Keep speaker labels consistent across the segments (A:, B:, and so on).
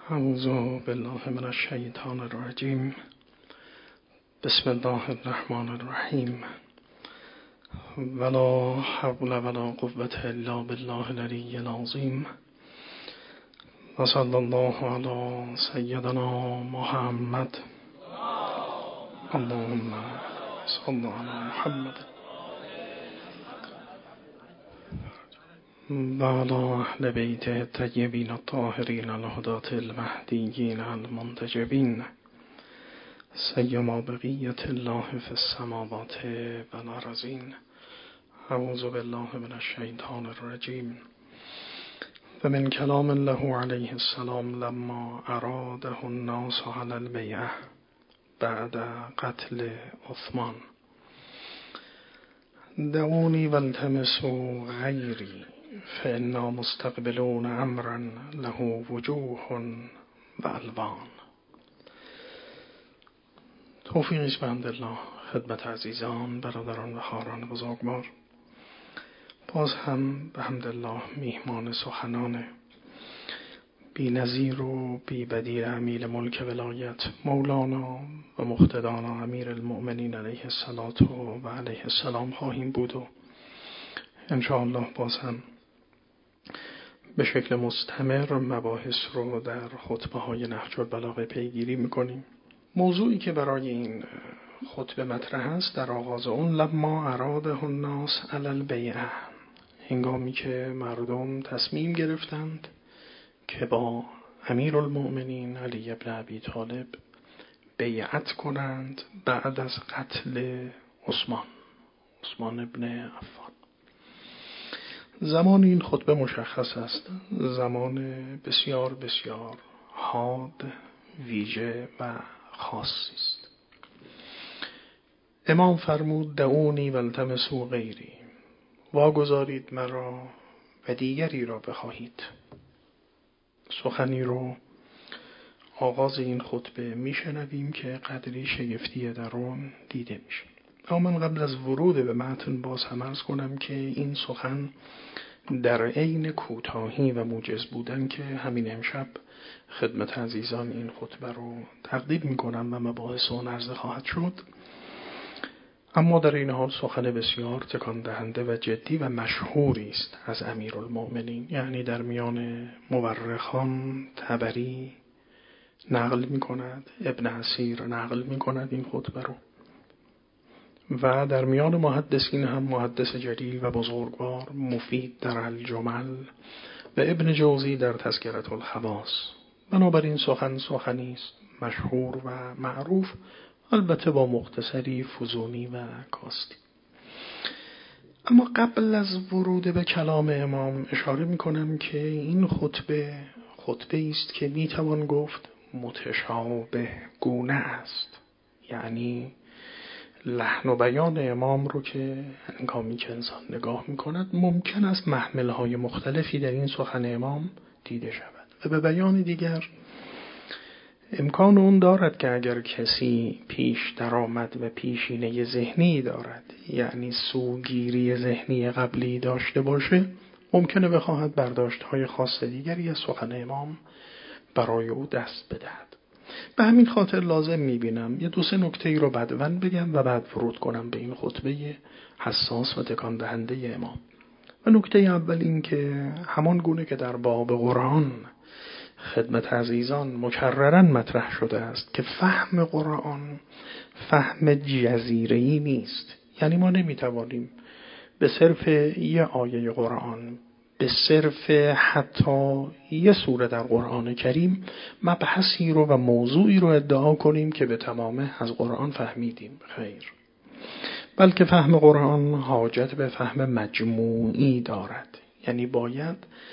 A: اعوذ بالله من الشیطان الرجیم. بسم الله الرحمن الرحیم. ولا حول ولا قوة الا بالله العلی العظیم. و صلی الله علی سیدنا محمد. اللهم صل علی محمد و علی اهل بیت الطیبین الطاهرین الهداة المهدیین المنتجبین سیما بقیة الله فی السماوات و الارضین. اعوذ بالله من الشیطان الرجیم. و من کلام الله علیه السلام لما اراده الناس علی البیعة بعد قتل عثمان: دعونی والتمسوا غیری فإنا مستقبلون امرا له وجوه و الوان. توفیق است به حمدالله خدمت عزیزان، برادران و خواهران بزرگوار. باز هم به حمدالله میهمان سخنان بی نظیر و بی بدیل امیر ملک ولایت مولانا و مقتدانا امیر المؤمنین علیه الصلاة و علیه السلام خواهیم بود و انشاءالله باز هم به شکل مستمر مباحث رو در خطبه های نهج البلاغه پیگیری میکنیم. موضوعی که برای این خطبه مطرح است در آغاز اون: لما اراده الناس علی البیعة، هنگامی که مردم تصمیم گرفتند که با امیر المؤمنین علی ابن ابی طالب بیعت کنند بعد از قتل عثمان ابن عفان. زمان این خطبه مشخص است، زمان بسیار بسیار حاد، ویژه و خاصی است. امام فرمود: دعونی والتمسوا غیری، واگذارید مرا و دیگری را بخواهید. سخنی رو آغاز این خطبه میشنویم که قدری شگفتی در اون دیده میشه. اما من قبل از ورود به متن باز هم عرض کنم که این سخن در عین کوتاهی و موجز بودن که همین امشب خدمت عزیزان این خطبه رو تقدیم میکنم و مباحث اون عرضه خواهد شد، اما در این حال سخن بسیار تکان دهنده و جدی و مشهوری است از امیرالمؤمنین. یعنی در میان مورخان طبری نقل میکند، ابن اسیر نقل میکند این خطبه رو، و در میان محدثین هم محدث جلیل و بزرگوار مفید در الجمل و ابن جوزی در تذکرة الخواص. بنابراین سخنی است مشهور و معروف، البته با مختصری فزونی و کاستی. اما قبل از ورود به کلام امام اشاره میکنم که این خطبه است که میتوان گفت متشابه گونه است. یعنی لحن و بیان امام رو که هنگامی که انسان نگاه میکند ممکن است محملهای مختلفی در این سخن امام دیده شود و به بیان دیگر امکان اون دارد که اگر کسی پیش درآمد و پیشینه ذهنی دارد، یعنی سوگیری ذهنی قبلی داشته باشه، ممکنه بخواهد برداشت‌های خاص دیگری از سخن امام برای او دست بدهد. به همین خاطر لازم میبینم یه 2-3 نکته ای رو بدون بگم و بعد ورود کنم به این خطبه حساس و تکان دهنده امام. و نکته اول این که همان گونه که در باب قرآن خدمت عزیزان مکرراً مطرح شده است که فهم قرآن فهم جزیره‌ای نیست. یعنی ما نمیتوانیم به صرف یه آیه قرآن، به صرف حتی یه سوره در قرآن کریم مبحثی رو و موضوعی رو ادعا کنیم که به تمامه از قرآن فهمیدیم. خیر، بلکه فهم قرآن حاجت به فهم مجموعی دارد. یعنی باید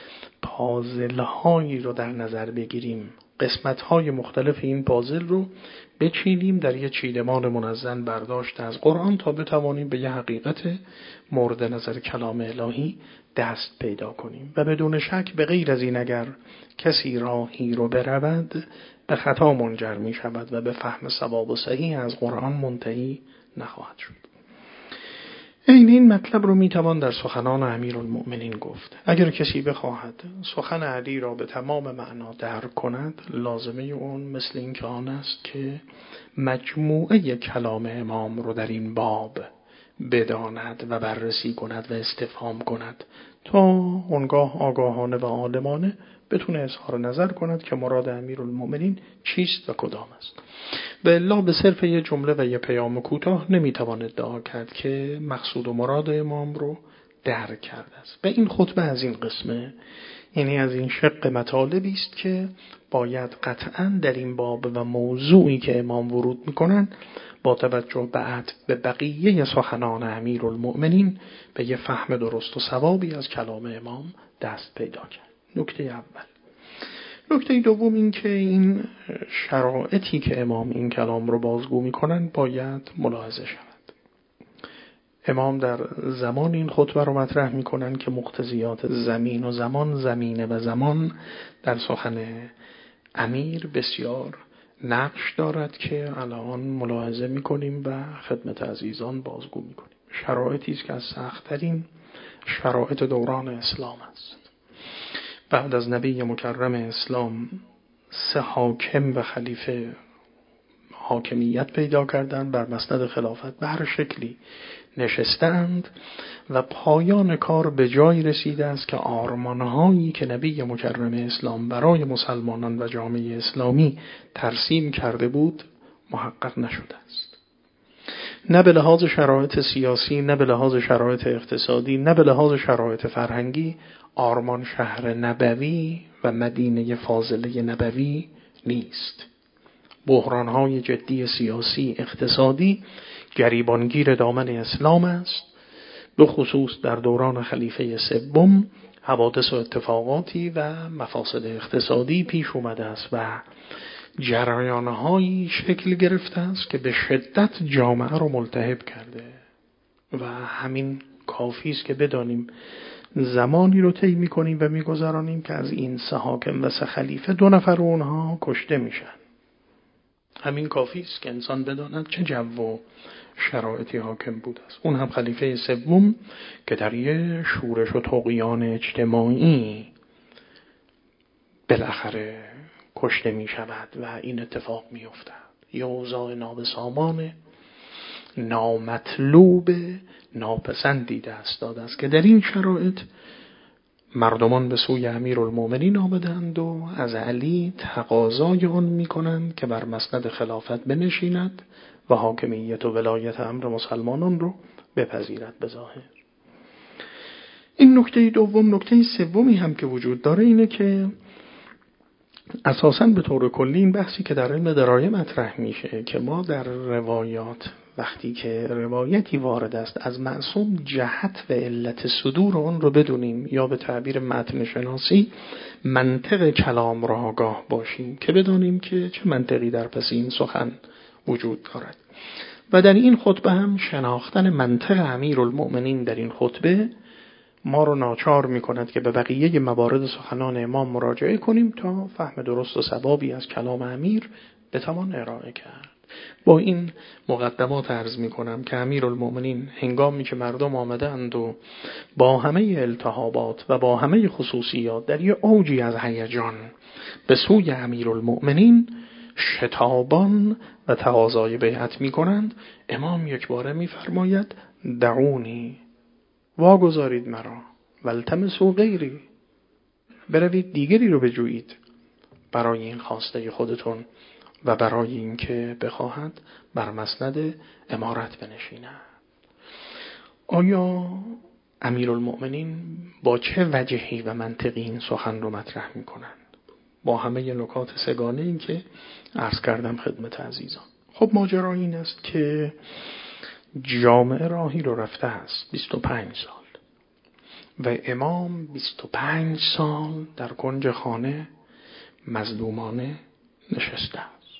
A: پازل‌هایی رو در نظر بگیریم، قسمت‌های مختلف این پازل رو بچینیم در یه چیدمان منظم برداشت از قرآن تا بتوانیم به یه حقیقت مورد نظر کلام الهی دست پیدا کنیم. و بدون شک به غیر از این اگر کسی راهی رو برود به خطا منجر می شود و به فهم صواب و صحیح از قرآن منتهی نخواهد شد. این مطلب رو میتوان در سخنان امیرالمؤمنین گفت. اگر کسی بخواهد سخن علی را به تمام معنا درک کند، لازمه اون مثل این که آن است که مجموعه کلام امام رو در این باب بداند و بررسی کند و استفهام کند تا اونگاه آگاهانه و عالمانه بتونه اظهار نظر کند که مراد امیرالمؤمنین چیست و کدام است. و الا به صرف یه جمله و یه پیام کوتاه نمیتوان ادعا کرد که مقصود و مراد امام رو درک کرده است. و این خطبه از این قسمه، یعنی از این شق مطالبی است که باید قطعاً در این باب و موضوعی که امام ورود میکنن با توجه به بقیه سخنان امیرالمؤمنین به یه فهم درست و صوابی از کلام امام دست پیدا کرد. نکته اول. نکته دوم این که این شرایطی که امام این کلام رو بازگو میکنن باید ملاحظه شود. امام در زمان این خطبه رو مطرح میکنن که مقتضیات زمین و زمان، زمینه و زمان در سخن امیر بسیار نقش دارد که الان ملاحظه میکنیم و خدمت عزیزان بازگو میکنیم. شرایطی است که از سخت‌ترین شرایط دوران اسلام است. بعد از نبی مکرم اسلام 3 حاکم و خلیفه حاکمیت پیدا کردند، بر مسند خلافت به هر شکلی نشستند و پایان کار به جای رسیده است که آرمانهایی که نبی مکرم اسلام برای مسلمانان و جامعه اسلامی ترسیم کرده بود محقق نشده است. نه به لحاظ شرایط سیاسی، نه به لحاظ شرایط اقتصادی، نه به لحاظ شرایط فرهنگی آرمان شهر نبوی و مدینه فاضله نبوی نیست. بحران‌های جدی سیاسی اقتصادی گریبانگیر دامن اسلام است، به خصوص در دوران خلیفه سوم حوادث و اتفاقاتی و مفاسد اقتصادی پیش اومده است و جریان‌هایی شکل گرفته است که به شدت جامعه رو ملتهب کرده و همین کافی است که بدانیم زمانی رو طی می‌کنیم و می‌گذرانیم که از این 3 حاکم و 3 خلیفه 2 نفر اونها کشته میشن. همین کافی است که انسان بداند چه جو و شرایطی حاکم بود است. اون هم خلیفه سوم که در یه شورش و طغیان اجتماعی بالاخره کشته می شود و این اتفاق می افتد. یه اوضاع نابسامان نامطلوب ناپسندی دست داده است که در این شرایط مردمان به سوی امیرالمؤمنین آمدند و از علی تقاضای آن می‌کنند که بر مسند خلافت بنشیند و حاکمیت و ولایت امر مسلمانان رو بپذیرد به ظاهر. این نکته دوم. نکته سومی هم که وجود داره اینه که اساساً به طور کلی این بحثی که در علم درايه مطرح میشه که ما در روایات وقتی که روایتی وارد است از معصوم جهت و علت صدور اون رو بدونیم یا به تعبیر متن شناسی منطق کلام را آگاه باشیم که بدونیم که چه منطقی در پس این سخن وجود دارد. و در این خطبه هم شناختن منطق امیرالمؤمنین در این خطبه ما رو ناچار می کند که به بقیه موارد سخنان امام مراجعه کنیم تا فهم درست و صوابی از کلام امیر بتوان ارائه کرد. با این مقدمات عرض می کنم که امیرالمؤمنین هنگامی که مردم آمدند و با همه التهابات و با همه خصوصیات در یه اوجی از هیجان به سوی امیرالمؤمنین شتابان و تقاضای بیعت می کنند، امام یک باره می فرماید دعونی، واگذارید مرا، والتمسوا غیری، بروید دیگری رو بجویید برای این خواسته خودتون و برای این که بخواهد بر مسند امارت بنشیند. آیا امیرالمؤمنین با چه وجهی و منطقی این سخن رو مطرح می کنند؟ با همه نکات سگانه این که عرض کردم خدمت عزیزان. خب ماجرا این است که جامعه راهی رو رفته است 25 سال و امام 25 سال در کنج خانه مظلومانه نشسته است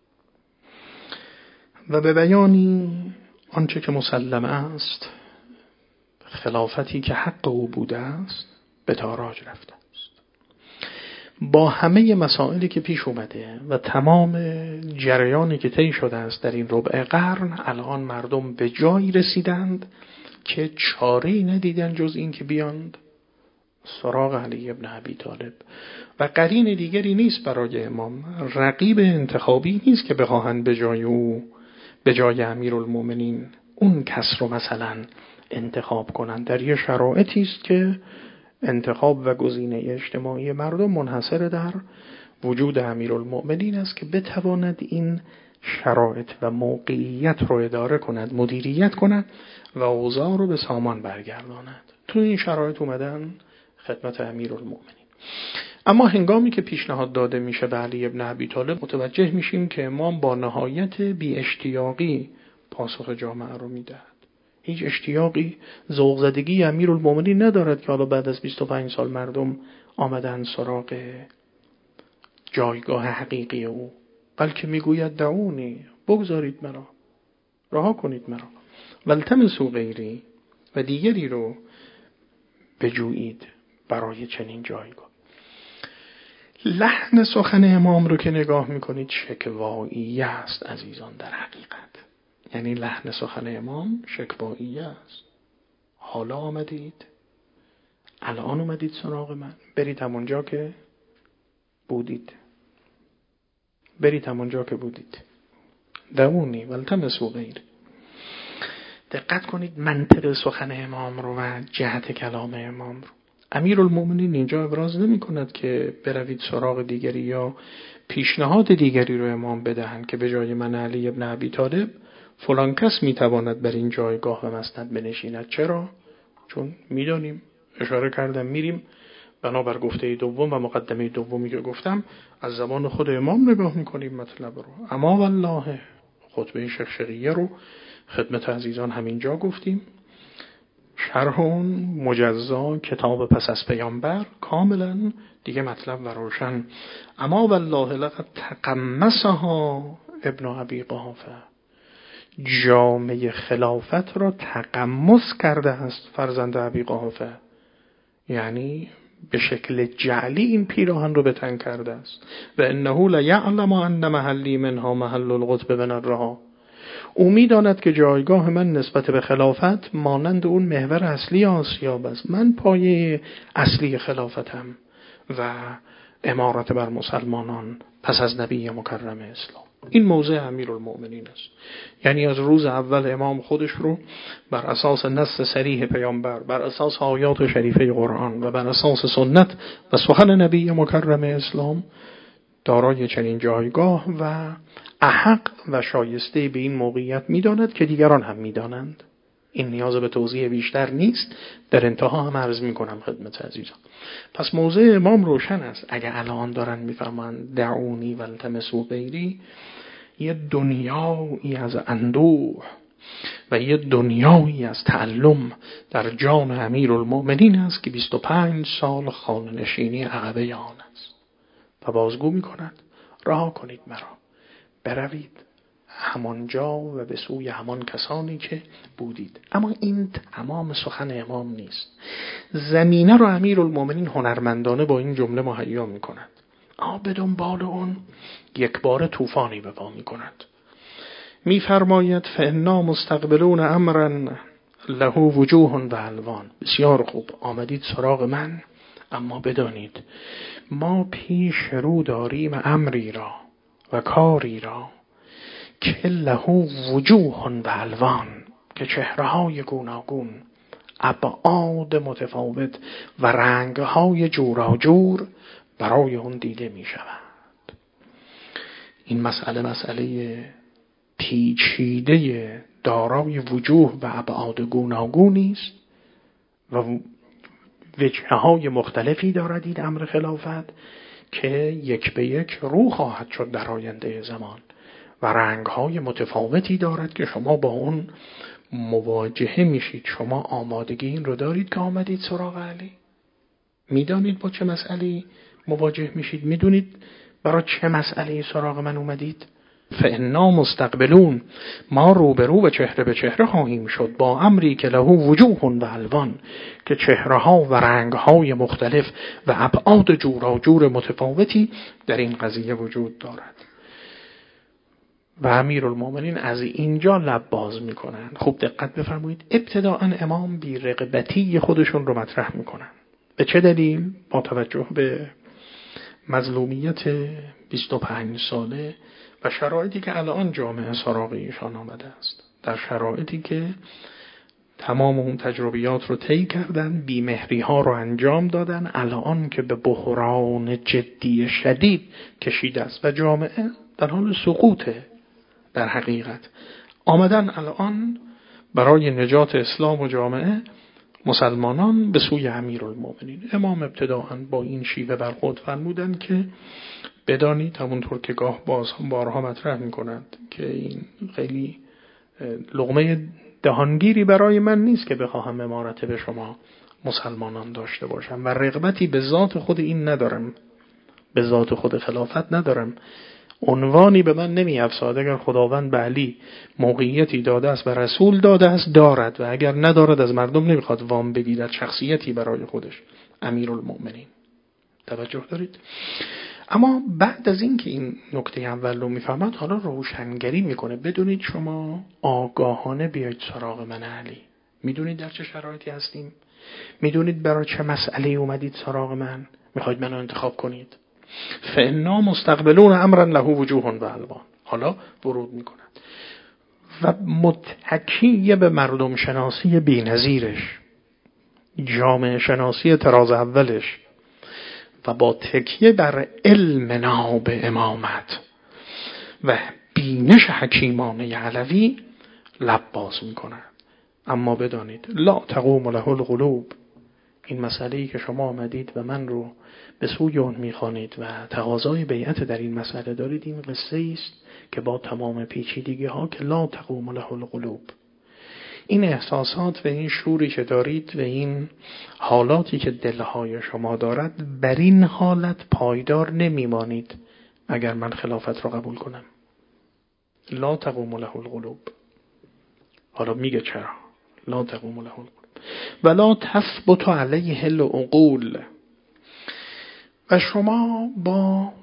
A: و به بیانی آنچه که مسلم است خلافتی که حق او بوده است به تاراج رفته است. با همه مسائلی که پیش اومده و تمام جریانی که طی شده است در این ربع قرن، الان مردم به جایی رسیدند که چاره‌ای ندیدن جز این که بیاند سراغ علی ابن ابی طالب و قرین دیگری نیست برای امام، رقیب انتخابی نیست که بخواهند به جای او، به جای امیرالمومنین اون کس رو مثلا انتخاب کنند. در یه شرایطی است که انتخاب و گزینه اجتماعی مردم منحصر در وجود امیرالمومنین است که بتواند این شرایط و موقعیت رو اداره کند، مدیریت کند و اوضاع رو به سامان برگرداند. تو این شرایط اومدن خدمت امیرالمومنین. اما هنگامی که پیشنهاد داده میشه به علی ابن ابی طالب، متوجه میشیم که امام با نهایت بی اشتیاقی پاسخ جامعه رو میدهد. هیچ اشتیاقی، ذوق زدگی امیرالمومنین ندارد که حالا بعد از 25 سال مردم آمدن سراغ جایگاه حقیقی او، بلکه میگوید دعونی، بگذارید مرا، رها کنید مرا، والتمسوا غیری، و دیگری رو بجویید برای چنین جایگاه. لحن سخن امام رو که نگاه میکنید شکوایی است عزیزان. در حقیقت یعنی لحن سخن امام شکوایی است. حالا آمدید، الان اومدید سراغ من، برید همونجا که بودید، برید همونجا که بودید، دعونی والتمسوا غیری. دقت کنید منطق سخن امام رو و جهت کلام امام رو. امیرالمومنین اینجا ابراز نمی کند که بروید سراغ دیگری یا پیشنهاد دیگری رو امام بدهند که به جای من علی ابن ابی طالب فلان کس می تواند بر این جایگاه و مسند بنشیند. چرا؟ چون میدانیم، اشاره کردم، میریم بنابر گفته دوم و مقدمه دومی که گفتم از زبان خود امام نگاه میکنیم مطلب رو. اما والله خطبه شقشقیه رو خدمت عزیزان همینجا گفتیم، شرح مجزا کتاب پس از پیامبر کاملا دیگه مطلب و روشن. اما والله لقد تقمصها ابن ابی قحافه، جامعه خلافت را تقمص کرده است فرزند ابی قحافه، یعنی به شکل جعلی این پیراهن رو به تن کرده است. و انه لیعلم ان محلی منها محل القطب بن الرها، او می‌داند که جایگاه من نسبت به خلافت مانند اون محور اصلی آسیاب است. من پایه اصلی خلافتم و امارت بر مسلمانان پس از نبی مکرم اسلام. این موضع امیرالمومنین است. یعنی از روز اول امام خودش رو بر اساس نص صریح پیامبر، بر اساس آیات شریفه قرآن و بر اساس سنت و سخن نبی مکرم اسلام دارای چنین جایگاه و احق و شایسته به این موقعیت می‌داند که دیگران هم می‌دانند. این نیاز به توضیح بیشتر نیست، در انتها هم عرض می‌کنم خدمت عزیزان. پس موضع امام روشن است. اگر الان دارن می‌فرمایند دعونی والتمسوا غیری، یه دنیایی از اندوه و یه دنیایی از تعلم در جان امیرالمومنین است که 25 سال خانه نشینی عقبه آن است و بازگو می‌کند رها کنید مرا، بروید همانجا و به سوی همان کسانی که بودید. اما این تمام سخن امام نیست. زمینه رو امیرالمومنین هنرمندانه با این جمله مهیا می‌کند. به دنبال اون یک بار طوفانی به پا می‌کند. می‌فرماید فإنا مستقبلون امرا له وجوه و الوان. بسیار خوب، آمدید سراغ من، اما بدانید ما پیش رو داریم امری را و کاری را که له وجوه و الوان، که چهره‌های گوناگون، ابعاد متفاوت و رنگ‌های جوراجور برای اون دیده می‌شود. این مسئله پیچیده دارای وجوه و ابعاد گوناگونی است و وجهه‌های مختلفی دارد این امر خلافت که یک به یک رو خواهد شد در آینده زمان و رنگ‌های متفاوتی دارد که شما با اون مواجهه میشید. شما آمادگی این رو دارید که آمدید سراغ علی؟ میدانید با چه مسئله‌ای مواجه میشید؟ میدونید برای چه مسئله‌ای سراغ من اومدید؟ فإنا مستقبلون، ما روبرو و چهره به چهره خواهیم شد با امری که له وجوه و الوان، که چهره‌ها و رنگ‌های مختلف و ابعاد جوراجور متفاوتی در این قضیه وجود دارد. و امیرالمومنین از اینجا لب باز میکنن. خوب دقت بفرمایید، ابتداء امام بی رغبتی خودشون رو مطرح میکنن. به چه دلیل؟ با توجه به مظلومیت 25 ساله و شرایطی که الان جامعه سراغ ایشان آمده است، در شرایطی که تمام اون تجربیات رو طی کردن، بیمهری ها رو انجام دادن، الان که به بحران جدی شدید کشیده است و جامعه در حال سقوطه، در حقیقت آمدن الان برای نجات اسلام و جامعه مسلمانان به سوی امیرالمومنین. امام ابتداءً با این شیوه برخورد فرمودند که بدانید، همونطور که گاه باز هم بارها مطرح می‌کنند، که این خیلی لقمه دهانگیری برای من نیست که بخواهم امارت به شما مسلمانان داشته باشم و رغبتی به ذات خود این ندارم، به ذات خود خلافت ندارم. عنوانی به من نمی افساد. اگر خداوند به علی موقعیتی داده است و رسول داده است دارد، و اگر ندارد از مردم نمیخواد وام بگیرد شخصیتی برای خودش. امیرالمومنین. توجه دارید؟ اما بعد از این که این نکته اول رو میفهمد، حالا روشنگری میکنه. بدونید شما آگاهانه بیاید سراغ من علی. میدونید در چه شرایطی هستیم؟ میدونید برای چه مسئله اومدید سراغ من؟ میخواید منو انتخاب کنید؟ فإنا مستقبلون امرا له وجوه و الوان. حالا ورود میکنند و متکی به مردم شناسی بی‌نظیرش، جامعه شناسی طراز اولش و با تکیه بر علم ناب امامت و بینش حکیمانه علوی لب باز میکنند. اما بدانید لا تقوم له القلوب. این مسئله‌ای که شما آمدید و من رو به سوی اون میخوانید و تقاضای بیعت در این مسئله دارید، این قصه است که با تمام پیچیدگی ها که لا تقوم له القلوب، این احساسات و این شوری که دارید و این حالاتی که دلهای شما دارد، بر این حالت پایدار نمیمانید اگر من خلافت را قبول کنم. لا تقوم له القلوب. حالا میگه چرا لا تقوم له القلوب؟ ولا تثبت علیه العقول. و شما با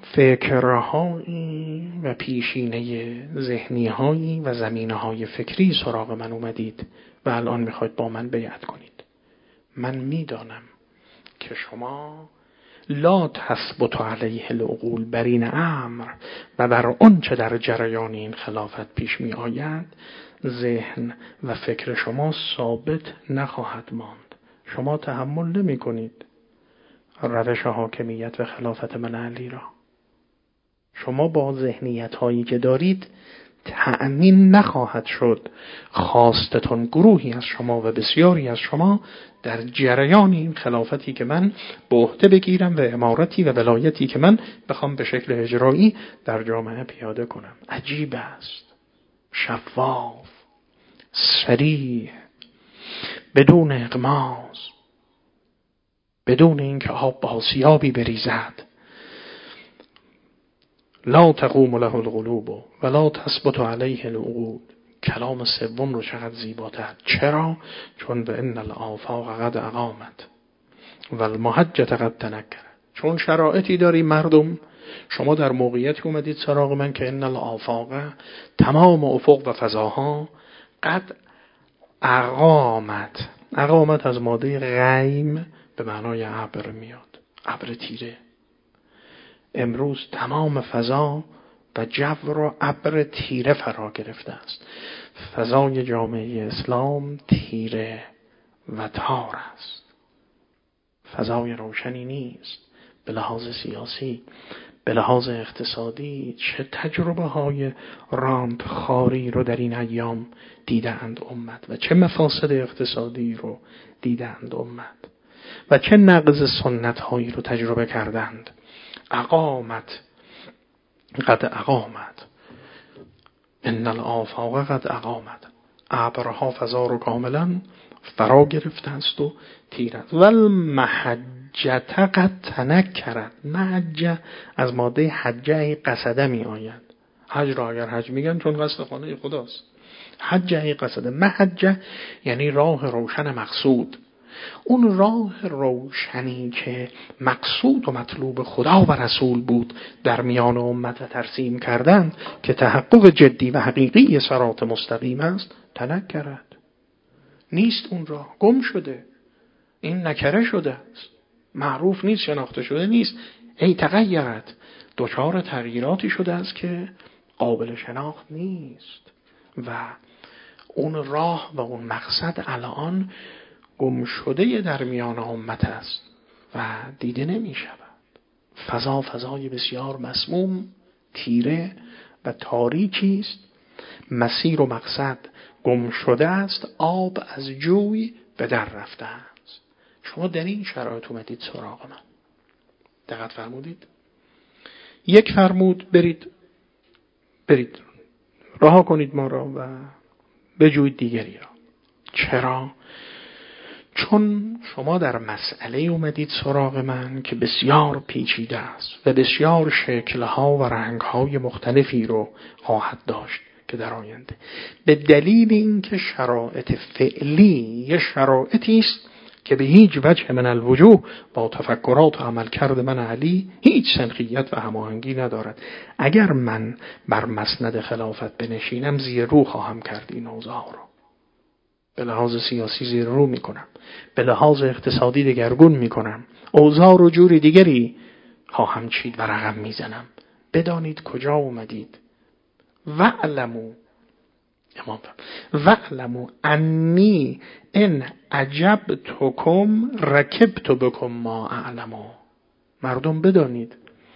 A: فکرهایی و پیشینه ذهنی‌هایی و زمینه‌های فکری سراغ من اومدید و الان میخواید با من بیعت کنید. من میدانم که شما لا تثبت علیه العقول، بر این امر و بر آن چه در جریان این خلافت پیش می آید ذهن و فکر شما ثابت نخواهد ماند. شما تحمل نمی کنید روش حاکمیت و خلافت من علی را. شما با ذهنیت هایی که دارید تأمین نخواهد شد خواستتون گروهی از شما و بسیاری از شما در جریان این خلافتی که من به عهده بگیرم و امارتی و ولایتی که من بخوام به شکل اجرایی در جامعه پیاده کنم. عجیب است، شفاف، صریح، بدون اغماض، بدون اینکه آب به آسیابی بریزد. لا تقوم له القلوب ولا تثبت علیه العقول. کلام سوم رو چقدر زیباتر. چرا؟ چون به ان الآفاق قد اقامت و المحجة قد تنکرت. چون شرایطی داری مردم، شما در موقعیتی اومدید سراغ من که ان الآفاق، تمام افق و فضاها، قد اقامت. اقامت از ماده غیم به معنای ابر میاد، ابر تیره. امروز تمام فضا و جو را ابر تیره فرا گرفته است. فضای جامعه اسلام تیره و تار است، فضای روشنی نیست. به لحاظ سیاسی، به لحاظ اقتصادی چه تجربه های راند خاری رو در این ایام دیدند امت و چه مفاسد اقتصادی رو دیدند امت و چه نقض سنت هایی رو تجربه کردند. اقامت، قد اقامت، ان الآفاق قد اقامت. ابرها فضا رو کاملا فرا گرفته است و تیرت. والمحجة قد تنکرت. محجه از ماده حجه قصده می آید. حج را اگر حج میگن چون قصد خانه خداست. حجه قصده. محجه یعنی راه روشن مقصود. اون راه روشنی که مقصود و مطلوب خدا و رسول بود در میان امت ترسیم کردن که تحقق جدی و حقیقی صراط مستقیم است تنک کرد. نیست اون راه، گم شده، این نکره شده است، معروف نیست، شناخته شده نیست. ای تغیرت، دچار تغییراتی شده است که قابل شناخت نیست و اون راه و اون مقصد الان گم شده در میان امت است و دیده نمی شود. فضای بسیار مسموم، تیره و تاریکی است. مسیر و مقصد گم شده است، آب از جوی به در رفته است. شما در این شرایط اومدید سراغ من، دقت فرمودید؟ یک فرمود برید رها کنید ما را و بجوید دیگری را. چرا؟ چون شما در مسئله اومدید سراغ من که بسیار پیچیده است و بسیار شکل‌ها و رنگ‌های مختلفی رو خواهد داشت که در آینده به دلیل اینکه شرایط فعلی یه شرایطی است که به هیچ وجه من الوجوه با تفکرات و عملکرد من علی هیچ سنخیت و هماهنگی ندارد. اگر من بر مسند خلافت بنشینم زیر رو خواهم کرد این اوضاع رو، به لحاظ سیاسی زیر رو میکنم، به لحاظ اقتصادی دگرگون میکنم، اوضاع رو جوری دیگری خواهم چید و رقم میزنم. بدانید کجا اومدید. وَاعْلَمُوا انی ان عجبتکم رکبت بکم ما اعلمو. مردم بدانید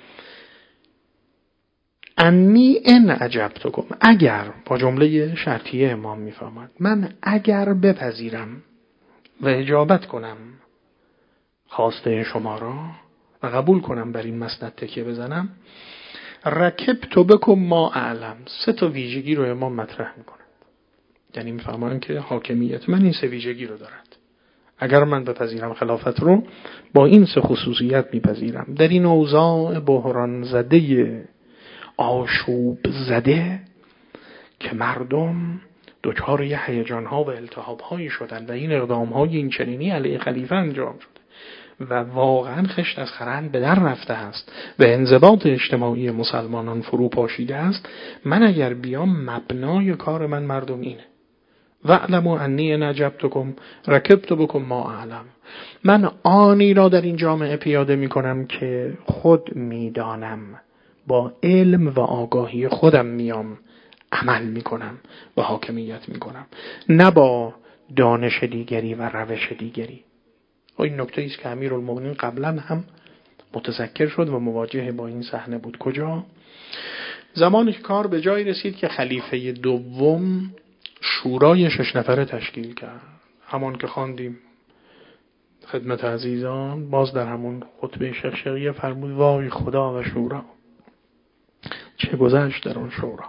A: انی ان عجبتکم، اگر، با جمله شرطیه امام میفهمد، من اگر بپذیرم و اجابت کنم خواسته شما را و قبول کنم بر این مسند تکیه بزنم، رکبت بکم ما اعلم. 3 ویژگی رو امام مطرح میکنه. یعنی میفهمن که حاکمیت من این 3 ویژگی رو دارد. اگر من بپذیرم خلافت رو، با این 3 خصوصیت میپذیرم. در این اوضاع بحران زده، آشوب زده که مردم دچار یه هیجان‌ها و التهاب‌هایی شدن و این اقدام‌های این چنینی علیه خلیفه انجام شده و واقعا خشت از خرند به در رفته است و انضباط اجتماعی مسلمانان فرو پاشیده است. من اگر بیام مبنای کار من مردم اینه: وَاعْلَمُوا أَنِّي إِنْ عَجَبْتُكُمْ رَكِبْتُ بِكُمْ مَا أَعْلَمُ. من آنی را در این جامعه پیاده می کنم که خود میدانم، با علم و آگاهی خودم میام عمل می کنم و حاکمیت می کنم، نه با دانش دیگری و روش دیگری. این نکته ایست که امیرالمومنین قبلا هم متذکر شد و مواجه با این صحنه بود. کجا؟ زمانی که کار به جایی رسید که خلیفه دوم شورای 6 نفره تشکیل کرد. همان که خواندیم خدمت عزیزان، باز در همون خطبه شقشقیه فرمود: وای خدا و شورا، چه گذشت در اون شورا.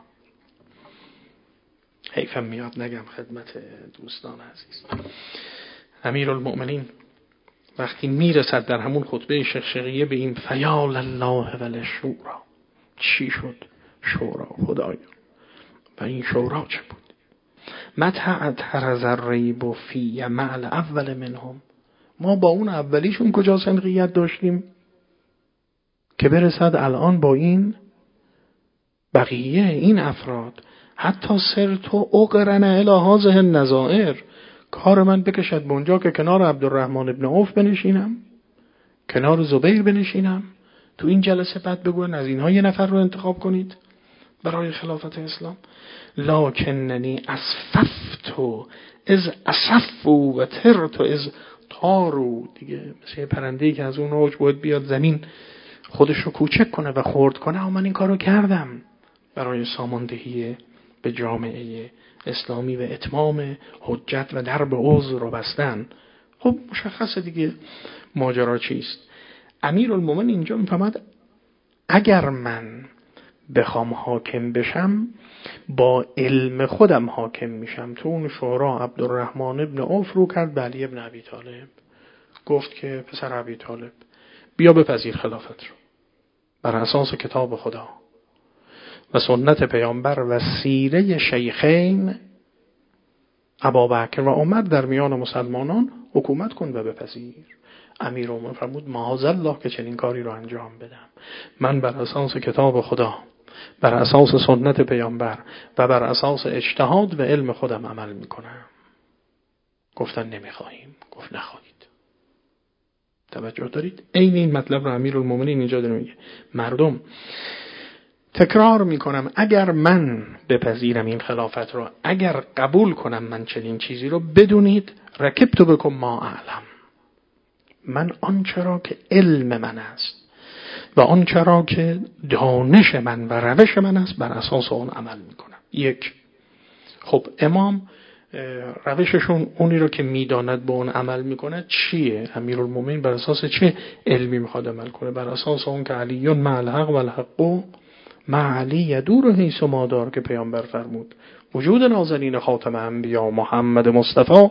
A: حیفم میاد نگم خدمت دوستان عزیز. امیرالمؤمنین وقتی میرسد در همون خطبه شقشقیه به این فیال الله وللشورا، چی شد شورا خدایا؟ و این شورا چه بود؟ متى اعترض الریب فی مع الاول منهم. ما با اون اولیشون کجا سنخیت داشتیم که برسد الان با این بقیه این افراد؟ حتی سرت اقرن الی هذه النظائر، کار من بکشد به اونجا که کنار عبدالرحمن ابن عوف بنشینم، کنار زبیر بنشینم، تو این جلسه بعد بگوین از اینها 1 نفر رو انتخاب کنید برای خلافت اسلام. لکننی اسففت از اسفو و ترت از طارو. دیگه مثل پرنده‌ای که از اون اوج باید بیاد زمین خودش رو کوچک کنه و خرد کنه، و من این کارو کردم برای ساماندهی به جامعه اسلامی و اتمام حجت و درب عذر رو بستن. خب مشخصه دیگه ماجرا چیست. امیرالمومنین اینجا میفهمد اگر من بخوام حاکم بشم، با علم خودم حاکم میشم. تو اون شورا عبدالرحمن ابن عوف رو کرد به علی ابن ابی طالب، گفت که پسر ابی طالب بیا بپذیر خلافت رو بر اساس کتاب خدا و سنت پیامبر و سیره شیخین ابابکر و عمر در میان مسلمانان. حکومت کن و بپذیر. امیرالمومنین فرمود معاذالله که چنین کاری رو انجام بدم. من بر اساس کتاب خدا، بر اساس سنت پیامبر و بر اساس اجتهاد و علم خودم عمل میکنم. گفتن نمیخواهیم. گفت نخواهید. توجه دارید؟ این مطلب رو امیرالمومنین اینجا داره میگه. مردم، تکرار میکنم، اگر من بپذیرم این خلافت رو، اگر قبول کنم من چنین چیزی رو، بدونید رکبت بکم ما اعلم، من آنچه را که علم من است و آنچه را که دانش من و روش من است بر اساس اون عمل میکنم. یک، خب امام روششون اونی رو که میداند به اون عمل میکنه چیه؟ امیرالمومنین بر اساس چه علمی میخواد عمل کنه؟ بر اساس اون که علی مع الحق و الحق مع علی یدور حیث ما دار که پیامبر فرمود وجود نازنین خاتم انبیا محمد مصطفی الله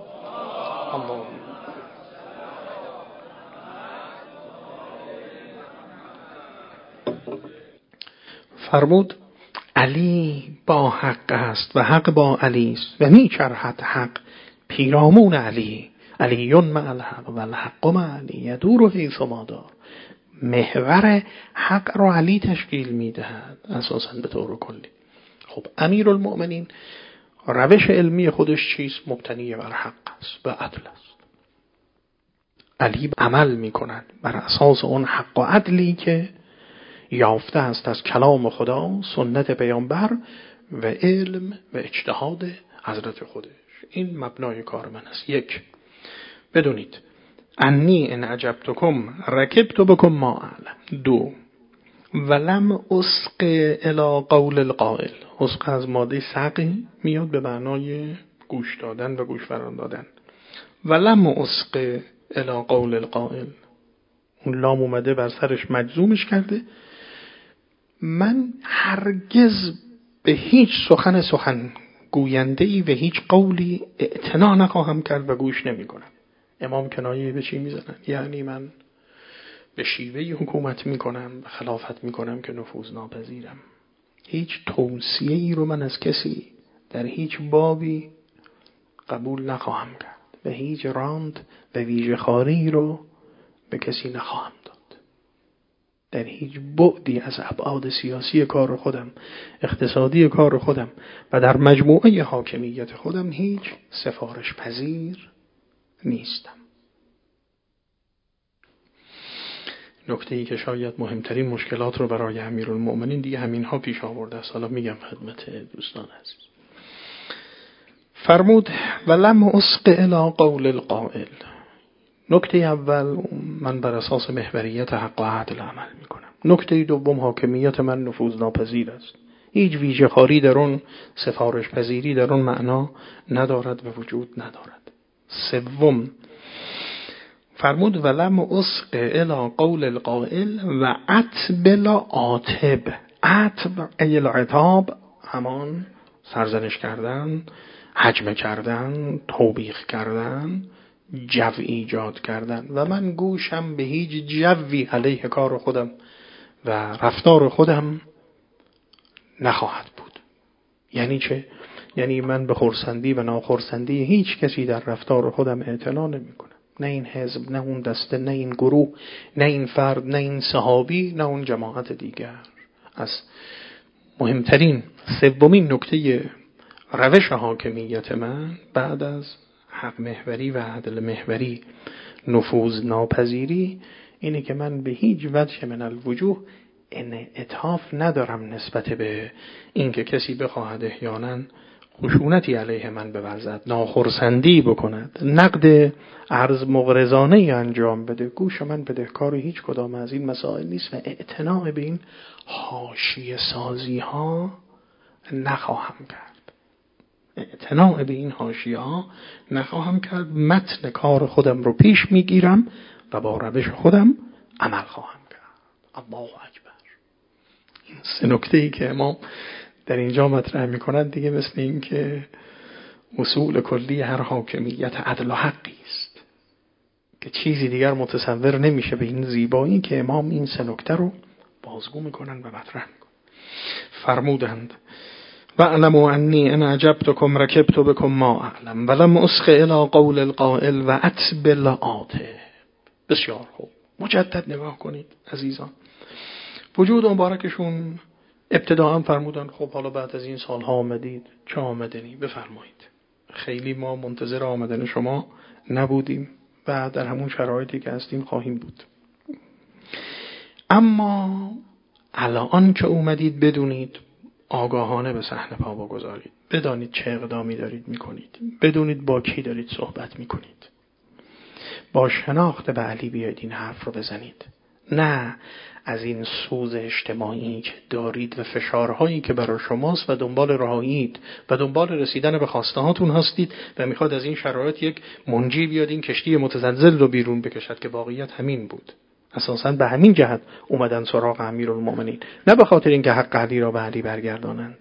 A: فرمود علی با حق است و حق با علی است و میچرخد حق پیرامون علی، علی مع الحق و الحق مع علی یدور حیث ما دار. محور حق را علی تشکیل میدهد اساساً به طور کلی. خب امیرالمومنین روش علمی خودش چیست؟ مبتنی بر حق است و عدل است. علی عمل میکند بر اساس اون حق و عدلی که یافته است از کلام خدا، سنت پیامبر و علم و اجتهاد حضرت خودش. این مبنای کار من است. یک، بدونید انی ان عجبتکم رکبت بکم ما اعلم. دو، ولم اسق الی قول القائل. اسق از ماده سقی میاد به معنای گوش دادن و گوش فران دادن. ولم اسق الی قول القائل، اون لام اومده بر سرش مجزومش کرده. من هرگز به هیچ سخن گوینده‌ای و هیچ قولی اعتنا نخواهم کرد و گوش نمی کنم. امام کنایه به چی میزنن؟ یعنی من به شیوه حکومت میکنم و خلافت میکنم که نفوذ ناپذیرم. هیچ توصیه ای رو من از کسی در هیچ بابی قبول نخواهم کرد و هیچ راند و ویژه خاری رو به کسی نخواهم داد. در هیچ بعدی از ابعاد سیاسی کار خودم، اقتصادی کار خودم و در مجموعه حاکمیت خودم هیچ سفارش پذیر نیستم. نکته‌ای که شاید مهمترین مشکلات رو برای امیرالمومنین دیگه همینها پیش آورده است. حالا میگم خدمت دوستان عزیز. فرمود ولم اسق الی قول القائل. نکته اول، من بر اساس محوریت حق و عدل عمل میکنم. نکته دوم، حاکمیت من نفوذ ناپذیر است. هیچ ویژه خاری در اون، سفارش پذیری در اون معنا ندارد و وجود ندارد. سوم فرمود ولم اسق الی قول القائل و عتب لا عاتب. عتب ای العتاب، همان سرزنش کردن، هجمه کردن، توبیخ کردن، جو ایجاد کردن و من گوشم به هیچ جوی علیه کار خودم و رفتار خودم نخواهد بود. یعنی چه؟ یعنی من به خرسندی و ناخرسندی هیچ کسی در رفتار خودم اعتنا نمی کنم. نه این حزب، نه اون دسته، نه این گروه، نه این فرد، نه این صحابی، نه اون جماعت دیگر. از مهمترین سومین نکته روش حاکمیت من بعد از حق محوری و عدل محوری، نفوذ ناپذیری، اینه که من به هیچ وجه من الوجوه انعطاف ندارم نسبت به اینکه کسی بخواهد احیانا خشونتی علیه من بورزد، ناخرسندی بکند، نقد عرض مغرضانه انجام بده. گوش من بدهکار هیچ کدام از این مسائل نیست و اعتنا به این حاشیه سازی ها نخواهم کرد. اعتنا به این حاشیه ها نخواهم کرد. متن کار خودم رو پیش میگیرم و با روش خودم عمل خواهم کرد. الله اکبر. این سه نکته‌ای که امام در اینجا مطرح میکنند دیگه مثل این که اصول کلی هر حاکمیت عدل و حقی است که چیزی دیگر متصور نمیشه به این زیبایی که امام این سه نکته رو بازگو میکنن و مطرح میکنن. فرمودند و اعلموا انی ان عجبتکم رکبت بکم ما اعلم ولم اسخ الی قول القائل و اتب العاطف. بسیار خوب، مجدد نگاه کنید عزیزان. وجود مبارکشون ابتداء فرمودن خب حالا بعد از این سالها آمدید، چه آمدنی؟ بفرمایید. خیلی ما منتظر آمدن شما نبودیم و در همون شرایطی که هستیم خواهیم بود. اما الان که اومدید بدونید، آگاهانه به صحنه پا بگذارید، بدانید چه اقدامی دارید میکنید، بدونید با کی دارید صحبت میکنید. با شناخت به علی بیاید این حرف رو بزنید، نه از این سوز اجتماعی که دارید و فشارهایی که برای شماست و دنبال رهایید و دنبال رسیدن به خواسته هاتون هستید و میخواد از این شرایط یک منجی بیاد این کشتی متزلزل رو بیرون بکشد، که واقعیت همین بود. اساساً به همین جهت اومدن سراغ امیرالمومنین، نه به خاطر اینکه حق علی را به علی برگردانند.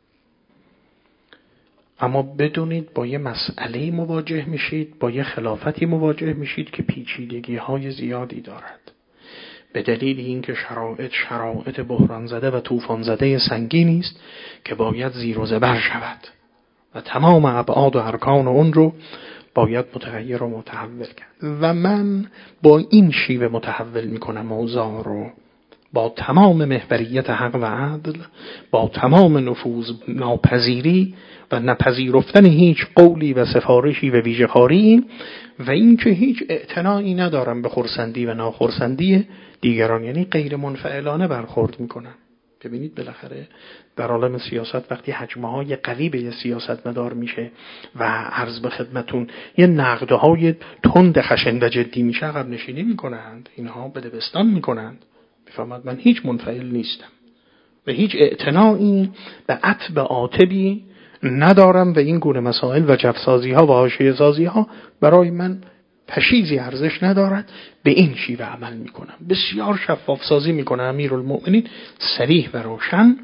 A: اما بدونید با یه مسئله مواجه میشید، با یه خلافتی مواجه میشید که پیچیدگی‌های زیادی دارد، به دلیل اینکه شرایط بحران زده و طوفان زده سنگینی است که باید زیر و زبر شود و تمام ابعاد و ارکان اون رو باید متغیر و متحول کرد. و من با این شیوه متحول میکنم اوضاع رو، با تمام محوریت حق و عدل، با تمام نفوذ ناپذیری و نپذیرفتن هیچ قولی و سفارشی و ویژه‌خواری، و اینکه هیچ اعتنایی ندارم به خرسندی و ناخرسندی دیگران، یعنی غیر منفعلانه برخورد میکنم. ببینید بالاخره در عالم سیاست وقتی حجمهای قوی به سیاستمدار میشه و عرض به خدمتون یه نقدهای تند خشن و جدی میشه، عقب نشینی میکنند، اینها بدبستان میکنند. میفهمد من هیچ منفعل نیستم و هیچ اعتنایی به عتب عاطبی ندارم و این گونه مسائل و جفسازی ها و حاشیه سازی ها برای من پشیزی ارزش ندارد. به این شیوه عمل میکنم، بسیار شفاف سازی میکنه امیرالمومنین، صریح و روشن.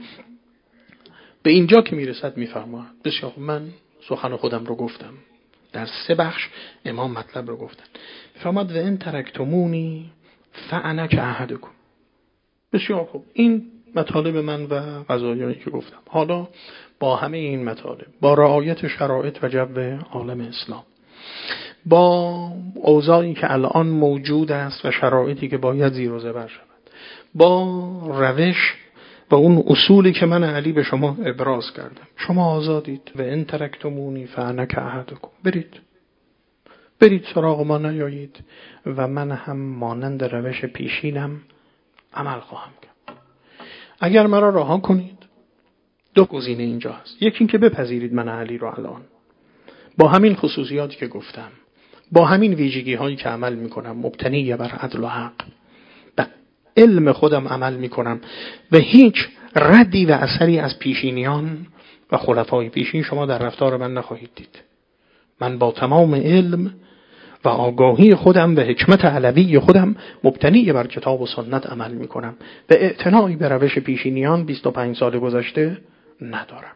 A: به اینجا که میرسد میفرماید بسیار من سخن خودم رو گفتم، در 3 بخش امام مطلب رو گفتن. میفرماید و ان ترکتمونی فانا کاحدکم. بسیار خوب، این مطالب من و قضایایی که گفتم، حالا با همه این مطالب، با رعایت شرایط و جو عالم اسلام، با اوضاعی که الان موجود است و شرایطی که باید زیر و زبر شود، با روش و اون اصولی که من علی به شما ابراز کردم، شما آزادید. و ان ترکتمونی فانا کاحدکم، برید سراغ ما نیایید و من هم مانند روش پیشینم عمل خواهم کرد. اگر مرا رها کنید، 2 گزینه اینجا هست. یکی این که بپذیرید من علی رو الان با همین خصوصیاتی که گفتم، با همین ویژگی هایی که عمل میکنم، مبتنی بر عدل و حق، به علم خودم عمل میکنم و هیچ ردی و اثری از پیشینیان و خلفای پیشین شما در رفتار من نخواهید دید. من با تمام علم و آگاهی خودم و حکمت علوی خودم مبتنی بر کتاب و سنت عمل میکنم و اعتنایی به روش پیشینیان 25 سال گذشته ندارم.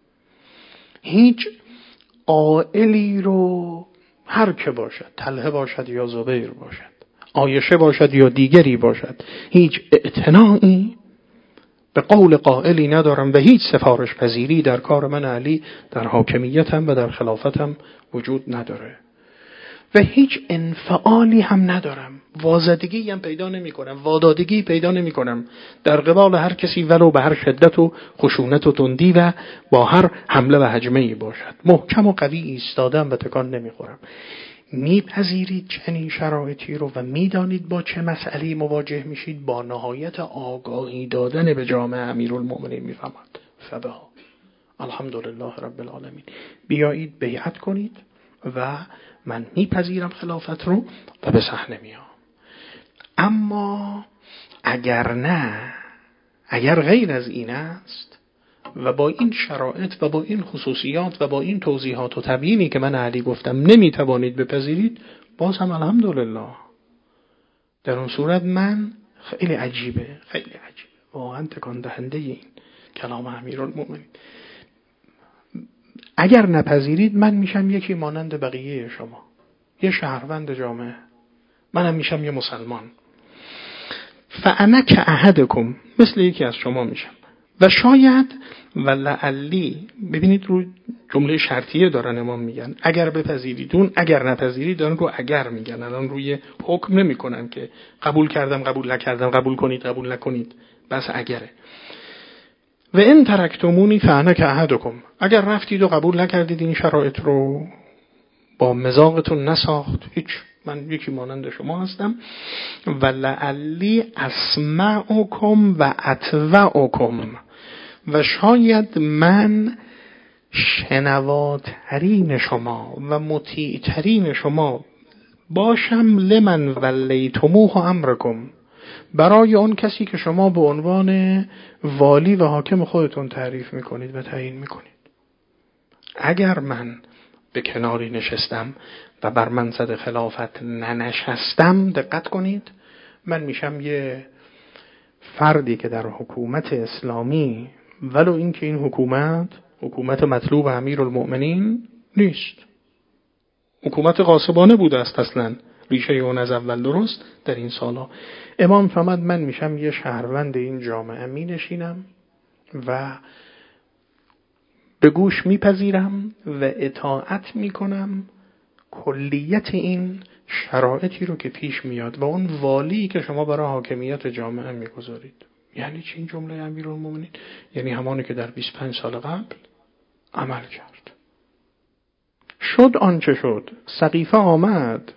A: هیچ عائلی رو، هر که باشد، طلحه باشد یا زبیر باشد، عایشه باشد یا دیگری باشد، هیچ اعتنایی به قول قائلی ندارم و هیچ سفارش پذیری در کار من علی در حاکمیتم و در خلافتم وجود نداره و هیچ انفعالی هم ندارم، وازدگی هم پیدا نمی کنم، وادادگی پیدا نمی کنم در قبال هر کسی ولو به هر شدت و خشونت و تندی و با هر حمله و هجمه‌ای باشد. محکم و قوی ایستادم و تکان نمی خورم. میپذیرید چنین شرایطی رو و میدانید با چه مسئله‌ای مواجه میشید، با نهایت آگاهی دادن به جامعه امیرالمومنین میفهمد فبها الحمدلله رب العالمین. بیایید بیعت کنید و من میپذیرم خلافت رو و به صحنه میام. اما اگر نه، اگر غیر از این است و با این شرایط و با این خصوصیات و با این توضیحات و تبیینی که من علی گفتم نمیتوانید بپذیرید، باز هم الحمدلله. در اون صورت من خیلی عجیبه واقعا تکان دهنده این کلام امیرالمومنین. اگر نپذیرید من میشم یکی مانند بقیه شما، یه شهروند جامعه، منم میشم یه مسلمان. فانا کاحدکم، مثل یکی از شما میشم. و شاید و لعلی، ببینید رو جمله شرطیه دارن امام میگن اگر بپذیریدون، اگر نپذیرید دارن رو اگر میگن، الان روی حکم نمیکنن که قبول کردم قبول نکردم، قبول کنید قبول نکنید، بس اگره. و ان ترکتمونی فانا کاحدکم، اگر رفتید و قبول نکردید این شرایط رو، با مزاقتون نساخت، هیچ، من یکی مانند شما هستم. و لعلی اسمعکم و اتبعکم، و شاید من شنواترین شما و مطیعترین شما باشم، لمن ولیتموه امرکم، برای اون کسی که شما به عنوان والی و حاکم خودتون تعریف میکنید و تعیین میکنید. اگر من به کناری نشستم و بر منصب خلافت ننشستم، دقت کنید، من میشم یه فردی که در حکومت اسلامی، ولو اینکه این حکومت مطلوب امیرالمؤمنین نیست، حکومت غاصبانه بوده است اصلا، ریشه اون از اول درست در این سالا. امام فرمود من میشم یه شهروند این جامعه، می نشینم و به گوش میپذیرم و اطاعت میکنم کلیت این شرایطی رو که پیش میاد و اون والی که شما برای حاکمیت جامعه میگذارید. یعنی چی این جمله امیرالمومنین؟ یعنی همانی که در 25 سال قبل عمل کرد. شد آنچه شد، سقیفه آمد،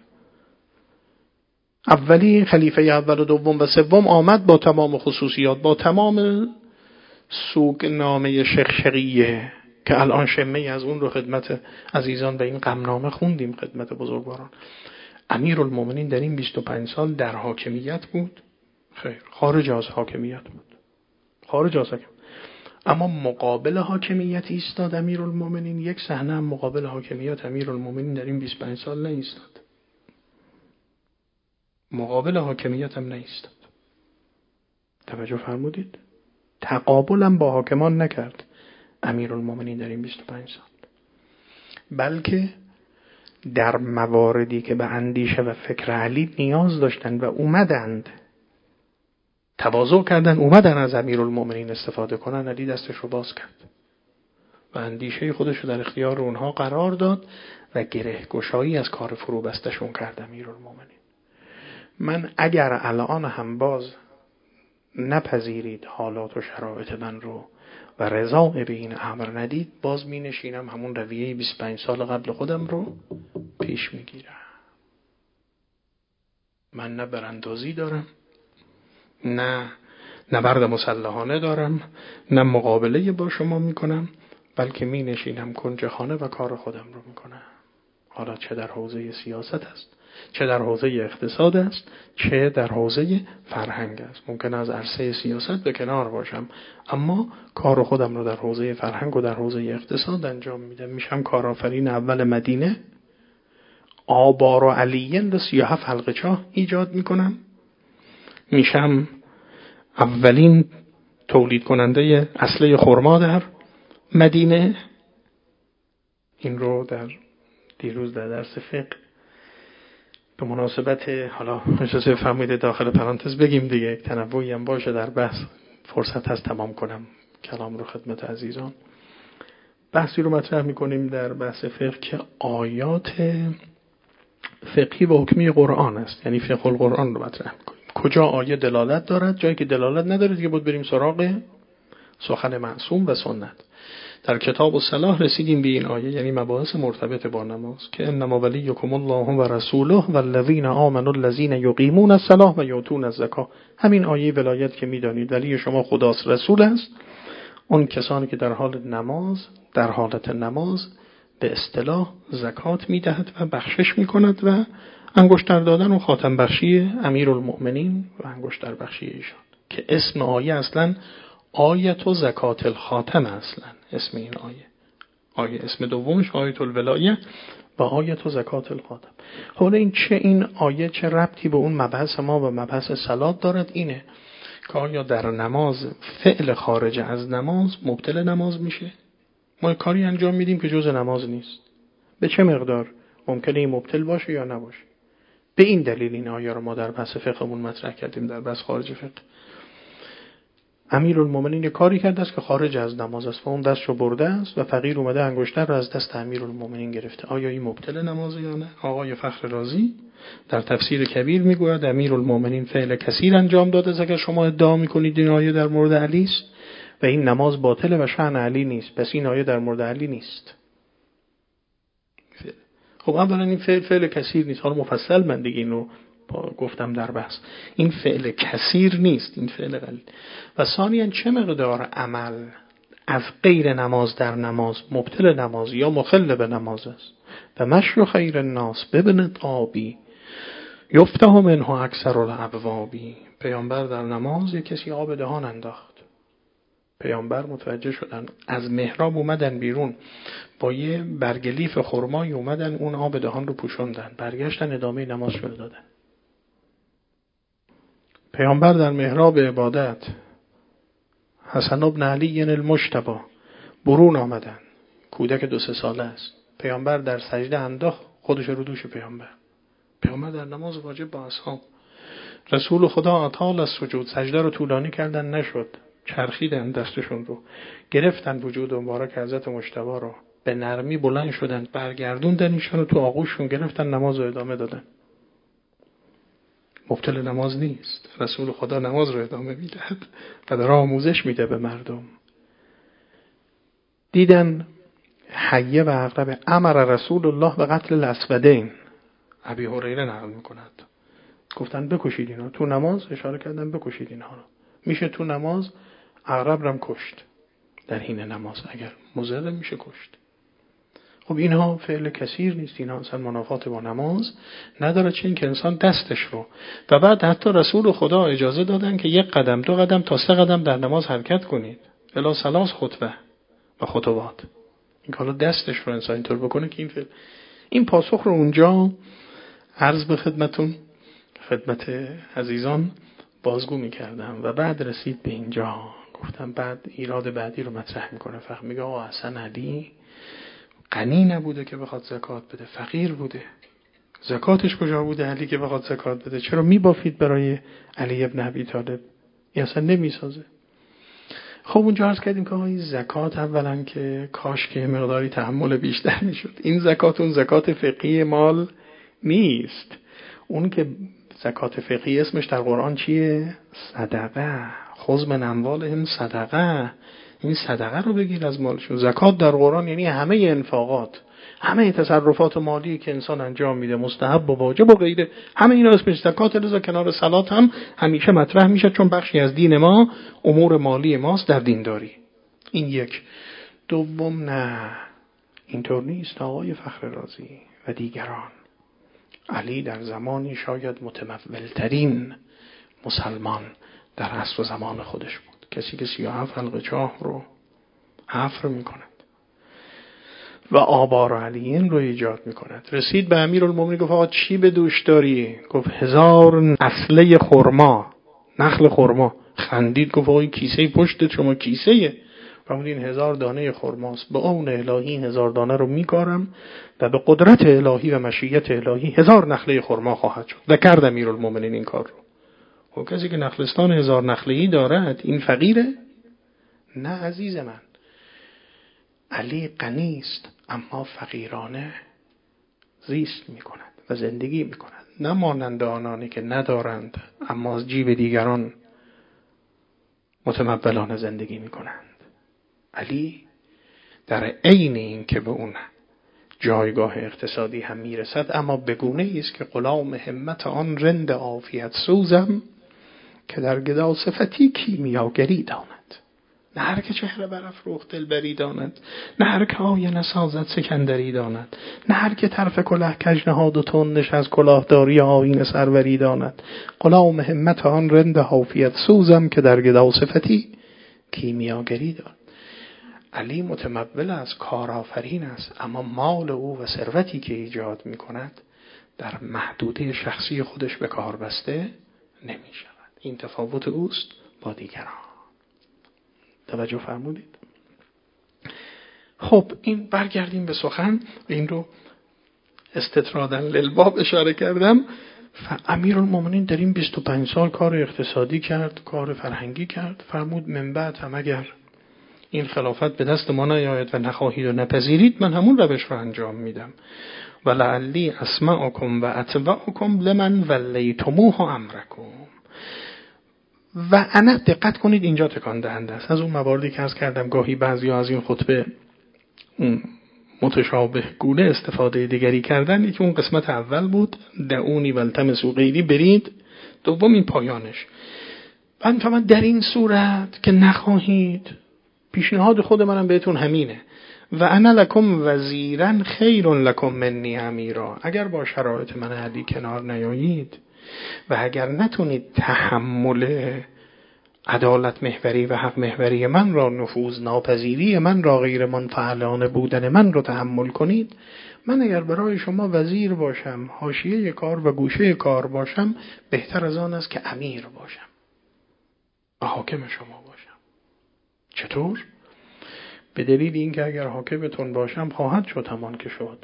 A: اولی خلیفه اول و دوم و سوم آمد با تمام خصوصیات، با تمام سوگنامه شخشقیه که الان شمه از اون رو خدمت عزیزان به این غمنامه خوندیم، خدمت بزرگواران. امیرالمومنین در این 25 سال در حاکمیت بود؟ خیر، خارج از حاکمیت بود، خارج از حاکمیت. اما مقابل حاکمیت ایستاد امیرالمومنین. یک صحنه هم مقابل حاکمیت امیرالمومنین در این 25 سال نایستاد، مقابل حاکمیت هم نایستاد. توجه فرمودید؟ تقابلم با حاکمان نکرد امیرالمومنین در این 25 سال، بلکه در مواردی که به اندیشه و فکر علی نیاز داشتند و اومدند تواضع کردن، اومدن از امیرالمومنین استفاده کنن، علی دستش رو باز کرد و اندیشه خودش رو در اختیار اونها قرار داد و گره گشایی از کار فرو بستشون کرد امیرالمومنین. من اگر الان هم باز نپذیرید حالات و شرایط من رو و رضا به این امر ندید، باز می نشینم همون رویه 25 سال قبل خودم رو پیش می گیرم. من نه براندازی دارم، نه نبرد مسلحانه دارم، نه مقابله با شما می کنم، بلکه می نشینم کنج خانه و کار خودم رو می کنم. حالا چه در حوزه سیاست است، چه در حوزه اقتصاد است، چه در حوزه فرهنگ است. ممکن از عرصه سیاست به کنار باشم، اما کار خودم رو در حوزه فرهنگ و در حوزه اقتصاد انجام میدم. میشم کارآفرین اول مدینه، آبار و علیین و 37 حلقه چاه ایجاد میکنم. میشم اولین تولید کننده اصله خرما در مدینه. این رو در دیروز در درس فقه به مناسبت، حالا اجازه فرمایید داخل پرانتز بگیم دیگه، یک تنوعی هم باشه در بحث، فرصت هست تمام کنم کلام رو خدمت عزیزان. بحثی رو مطرح میکنیم در بحث فقه که آیات فقهی و حکمی قرآن است، یعنی فقه القرآن رو مطرح میکنیم. کجا آیه دلالت دارد، جایی که دلالت نداره دیگه بود بریم سراغ سخن معصوم و سنت. در کتاب الصلاح رسیدیم به این آیه، یعنی مباحث مرتبط با نماز، که انما ولیکم الله و رسوله والذین آمنوا الذین یقیمون الصلاة و یؤتون الزکاة. همین آیه ولایت که میدانید ولی شما خداست، رسول است. اون کسانی که در حالت نماز به اصطلاح زکات میدهد و بخشش میکند و انگشتر دادن و خاتم بخشی امیرالمؤمنین و انگشتر بخشی ایشان، که اسم آیه اصلا آیت و زکات الخاتم اصلا اسم این آیه اسم دومش آیت الولایه و آیت و زکات الخاتم. حالا این آیه چه ربطی به اون مبحث ما و مبحث صلات دارد؟ اینه که آیا در نماز فعل خارج از نماز مبطل نماز میشه؟ ما کاری انجام میدیم که جز نماز نیست، به چه مقدار ممکنه این مبطل باشه یا نباشه؟ به این دلیل این آیه رو ما در بحث فقهمون مطرح کردیم، در بحث خارج فقه. امیرالمومنین یه کاری کرده است که خارج از نماز است و اون دستشو برده است و فقیر اومده انگشتر رو از دست امیرالمومنین گرفته. آیا این مبطل نمازه یا نه؟ آقای فخر رازی در تفسیر کبیر میگوید امیرالمومنین فعل کثیر انجام داده است اگر شما ادعا میکنید این آیه در مورد علی است و این نماز باطله و شأن علی نیست، پس این آیه در مورد علی نیست. خب اولا این فعل کثیر نیست. حالا مفصل من دیگه اینو گفتم در بحث. این فعل کثیر نیست، این فعل قلیل. و ثانیاً چه مقدار عمل از غیر نماز در نماز مبطل نماز یا مخل به نماز است. و مشی خیر الناس ببن طابی یفتح منه اکثر الابوابی. پیامبر در نماز یک کسی آب دهان انداخت. پیامبر متوجه شدن، از محراب اومدن بیرون با یه برگلیف خرمایی اومدن اون آب دهان رو پوشوندن، برگشتن ادامه نمازشون رو دادن. پیامبر در محراب عبادت حسن ابن علی المجتبی برون آمدن، کودک 2-3 ساله است. پیامبر در سجده انداخت خودش رو دوش پیامبر. پیامبر در نماز واجب با اصحاب، رسول خدا اطال از سجود، سجده رو طولانی کردن نشد، چرخیدن دستشون رو، گرفتن وجود مبارک حضرت مجتبی رو، به نرمی بلند شدن، برگردوندن ایشون رو تو آغوششون گرفتن، نماز رو ادامه دادن. مبطل نماز نیست. رسول خدا نماز رو ادامه میدهد و داره آموزش میده به مردم. دیدن حیه و عقرب. امر رسول الله به قتل الاسودین. ابی هریره نقل میکند. گفتن بکشید اینا. تو نماز اشاره کردن بکشید اینها رو. میشه تو نماز عقرب رم کشت. در حین نماز اگر مضر میشه کشت. خب اینها فعل کثیر نیست، اینها اصلا منافات با نماز نداره، چه این که انسان دستش رو. و بعد حتی رسول خدا اجازه دادن که 1 قدم 2 قدم تا 3 قدم در نماز حرکت کنید، الا 3 خطوه و خطوات. این کالا دستش رو انسان اینطور بکنه که این فعل. این پاسخ رو اونجا عرض به خدمت عزیزان بازگو میکردم و بعد رسید به اینجا. گفتم بعد ایراد بعدی رو مطرح میکنه. فقط میگه آقا حسن علی غنی نبوده که بخواد زکات بده، فقیر بوده. زکاتش کجا بوده علی که بخواد زکات بده؟ چرا میبافید برای علی ابن ابی طالب؟ این اصلا نمیسازه. خب اونجا عرض کردیم که این زکات اولا که کاش که مقداری تحمل بیشتر میشد. این زکات اون زکات فقهی مال نیست. اون که زکات فقهی اسمش در قرآن چیه؟ صدقه. خذ من اموالهم صدقه. این صدقه رو بگیر از مالشون. زکات در قرآن یعنی همه انفاقات، همه تصرفات مالی که انسان انجام میده، مستحب و واجب و غیره، همه اینا اسمش زکات. لذا کنار صلات هم همیشه مطرح میشه، چون بخشی از دین ما امور مالی ماست در دینداری. این یک. دوم نه، اینطور نیست آقای فخر رازی و دیگران. علی در زمانی شاید متمولترین مسلمان در عصر و زمان خودش بود. کسی که 37 حلقه چاه رو حفر میکند و آبار علیین رو ایجاد میکند. رسید به امیرالمومنین گفت آقا چی به دوش داری؟ گفت 1000 اصله خرما، نخل خرما. خندید گفت آقا این کیسه پشت شما کیسه‌ایه؟ فرمودین 1000 دانه خرماست. به اون الهی 1000 دانه رو میکارم و به قدرت الهی و مشیت الهی 1000 نخله خرما خواهد شد. و کرد امیرالمومنین این کار رو. و کسی که نخلستان 1000 نخله‌ای دارد این فقیره؟ نه عزیز من. علی غنی است اما فقیرانه زیست میکند و زندگی میکند، نه مانند آنانی که ندارند اما از جیب دیگران متمولانه زندگی میکنند. علی در عین این که به اون جایگاه اقتصادی هم میرسد، اما بگونه است که غلام همت آن رند عافیت سوزم که در گدا صفتی کیمیاگری داند. نه هر که چهره برافروخت دلبری داند، نه هر که آینه سازد سکندری داند، نه هر که طرف کلاه کج نهاد و تندش از کلاهداری آیین سروری داند. غلام همت آن رند عافیت سوزم که در گدا صفتی کیمیاگری داند. علی متمول است، کارآفرین است، اما مال او و ثروتی که ایجاد می کند در محدوده شخصی خودش به کار بسته نمی شود. این تفاوت اوست با دیگران. توجه فرمودید؟ خب این برگردیم به سخن. این رو استطرادن للباب اشاره کردم امیرالمومنین در این 25 سال کار اقتصادی کرد، کار فرهنگی کرد. فرمود من بعد هم اگر این خلافت به دست ما نیاید و نخواهید و نپذیرید، من همون روش رو انجام میدم. ولعلی اسمعکم و اتبعکم لمن ولیتموه امرکم. و انا، دقت کنید اینجا تکان دهنده است. از اون مواردی که عرض کردم گاهی بعضیا از این خطبه متشابه گونه استفاده دیگری کردن. یکی اون قسمت اول بود، دعونی والتمسوا غیری، برید. دوم این پایانش. من فهمم در این صورت که نخواهید، پیشنهاد خود منم بهتون همینه. و انا لکم وزیرا خیر لکم منی امیرا. اگر با شرایط من علی کنار نیایید و اگر نتونید تحمل عدالت محوری و حق محوری من را، نفوذ ناپذیری من را، غیر منفعلانه بودن من را تحمل کنید، من اگر برای شما وزیر باشم، حاشیه کار و گوشه کار باشم، بهتر از آن است که امیر باشم و حاکم شما باشم. چطور؟ به دلیل اینکه اگر حاکمتون باشم خواهد شد همان که شد.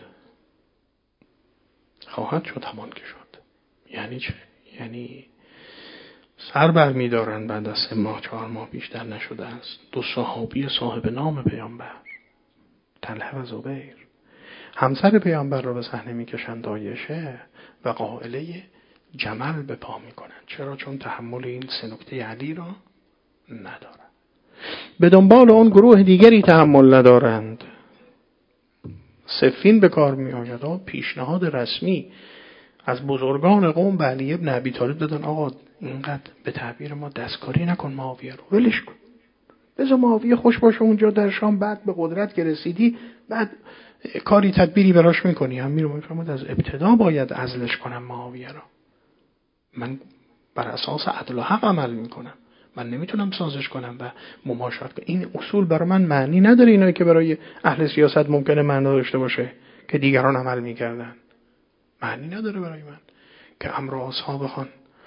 A: خواهد شد همان که شد. یعنی چه؟ یعنی سر بر می دارن بعد از 3 ماه 4 ماه بیشتر نشده است 2 صحابی صاحب نام پیامبر، طلحه و زبیر، همسر پیامبر را به صحنه می کشند عایشه و قائله جمل به پا می کنند. چرا؟ چون تحمل این 3 نکته علی را ندارند. به دنبال اون گروه دیگری تحمل ندارند. صفین به کار می آید. پیشنهاد رسمی از بزرگان قوم به علی ابن ابی طالب دادن آقا اینقدر به تعبیر ما دستکاری نکن معاویه رو، ولش کن، بذار معاویه خوش باشه اونجا در شام، بعد به قدرت که رسیدی بعد کاری تدبیری براش میکنی. امیر میفرماد از ابتدا باید عزلش کنم معاویه رو. من بر اساس عدل و حق عمل میکنم، من نمیتونم سازش کنم و مماشات کنم. این اصول برای من معنی نداره، اینایی که برای اهل سیاست ممکنه معنی داشته باشه که دیگران عمل میکردن. معنی نداره برای من که امر اصحاب خان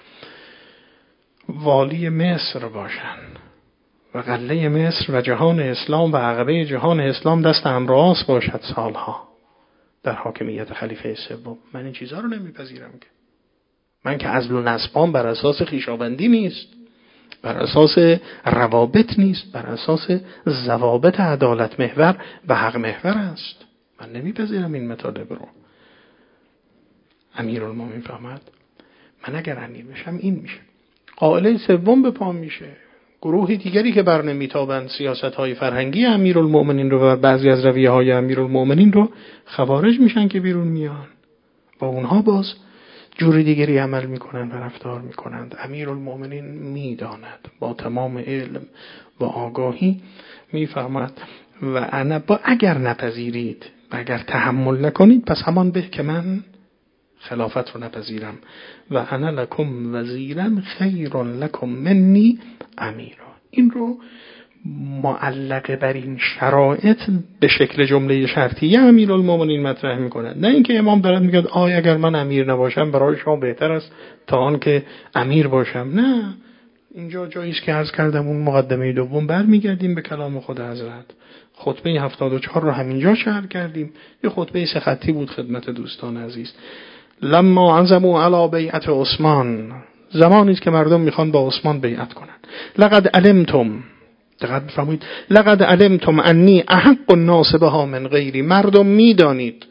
A: والی مصر باشن و قله مصر و جهان اسلام و عقبه جهان اسلام دست امراض باشد سالها در حاکمیت خلیفه سوم. من این چیزها رو نمیپذیرم. که من که عزل و نسبان بر اساس خویشاوندی نیست، بر اساس روابط نیست، بر اساس ضوابط عدالت محور و حق محور است. من نمیپذیرم این مطالب رو. امیرالمومنین فرمود من اگر امیر بشم این میشه. قائله سوم به پا میشه. گروه دیگری که بر نمیتابند سیاست‌های فرهنگی امیرالمومنین رو و بعضی از رویه‌های امیرالمومنین رو، خوارج میشن که بیرون میان و اونها باز جور دیگری عمل میکنن و رفتار میکنند. امیرالمومنین میداند با تمام علم و آگاهی، میفهمد و انا با اگر نپذیرید و اگر تحمل نکنید پس همان به که من خلافت رو نپذیرم. و انا لکم وزیرا خیر لکم منی امیرا. این رو معلقه بر این شرایط به شکل جمله شرطیه امیرالمومنین مطرح میکنه. نه اینکه امام دارد میگه اگر من امیر نباشم برای شما بهتر است تا آن که امیر باشم. نه، اینجا جایی است که عرض کردم اون مقدمه دوم برمیگردیم به کلام خود حضرت. خطبه 74 رو همینجا شرح کردیم. یه خطبه 3 خطی بود خدمت دوستان عزیز. لما عزموا علی بیعت عثمان، زمانی است که مردم میخوان با عثمان بیعت کنن. لقد علمتم، دقت بفرمایید، لقد علمتم انی احق الناس بها من غیری. مردم میدانید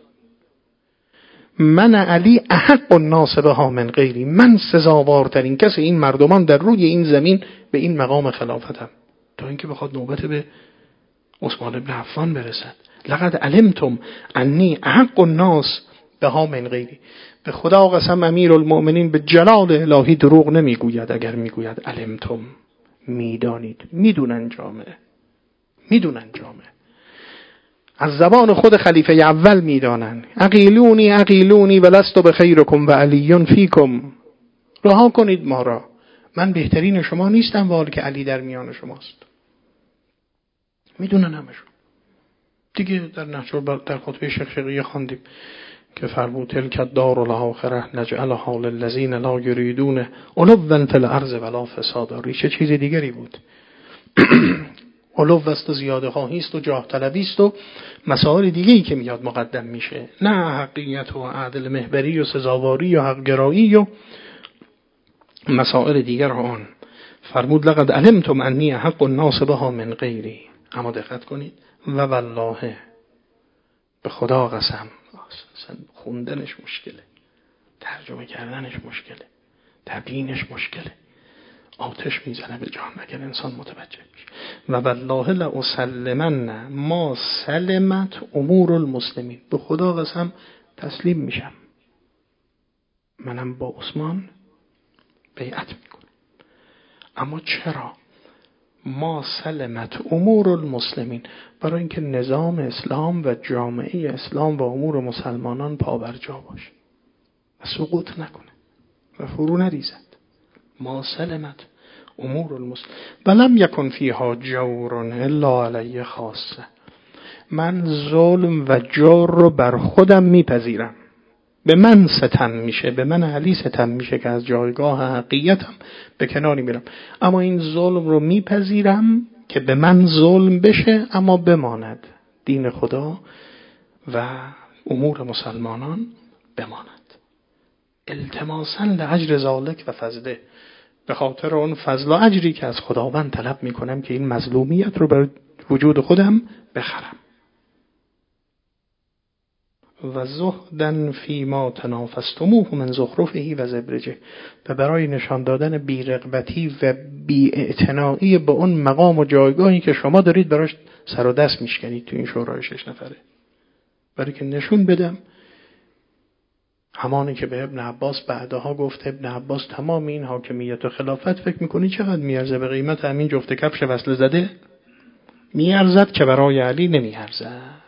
A: من علی احق الناس بها من غیری، من سزاوارترین کسی این مردمان در روی این زمین به این مقام خلافتم، تا اینکه بخواد نوبت به عثمان ابن عفان برسد. لقد علمتم انی احق الناس بها من غیری. به خدا قسم امیرالمومنین به جلال الهی دروغ نمیگوید اگر میگوید علمتم، میدانید. میدونن جامعه از زبان خود خلیفه اول میدانن. عقیلونی ولست بخیرکم و علی فیکم. رها کنید ما را، من بهترین شما نیستم ولی که علی در میان شماست. میدونن همشون دیگه. در نهج در خطبه شیخ شقیه خواندیم که فرمود تلک الدار الاخره نجعلها للذین لا یریدون علوا فی الارض ولا فسادا. ریشه چیز دیگری بود. علو است و زیاده خواهی است و جاه طلبی است و مسائل دیگه‌ای که میاد مقدم میشه، نه حقیقت و عدل محوری و سزاواری و حق گرایی و مسائل دیگر آن. فرمود لقد علمتم انی حق الناس بها من غیری. اما دقت کنید، و والله، به خدا قسم، خوندنش مشکله، ترجمه کردنش مشکله، تبیینش مشکله، آتش میزنه به جان اگر انسان متوجه میشه. و والله لاسلمن ما سلمت امور المسلمین. به خدا قسم تسلیم میشم، منم با عثمان بیعت میکنم. اما چرا؟ ما سلمت امور المسلمین، برای اینکه نظام اسلام و جامعه اسلام و امور مسلمانان پابرجا باشه و سقوط نکنه و فرو نریزد. ما سلمت امور المسلم ولم یکن فیها جور الا علی خاصه. من ظلم و جور رو بر خودم میپذیرم، به من ستم میشه، به من علی ستم میشه که از جایگاه حقیقتم به کناری میرم، اما این ظلم رو میپذیرم که به من ظلم بشه اما بماند دین خدا و امور مسلمانان بماند. التماسا لاجر ذلک و فضله، به خاطر اون فضل و اجری که از خداوند طلب میکنم که این مظلومیت رو بر وجود خودم بخرم. و زهدن فی ما تنافستموه من زخرفه و زبرجه، و برای نشان دادن بی‌رغبتی و بی‌اعتنایی به اون مقام و جایگاهی که شما دارید براش سر و دست میشکنید تو این شورای 6 نفره، برای که نشون بدم همانی که به ابن عباس بعدها گفت ابن عباس تمام این حاکمیت و خلافت فکر میکنی چقدر میارزه به قیمت همین جفت کفش وصله زده؟ میارزد که برای علی نمیارزد.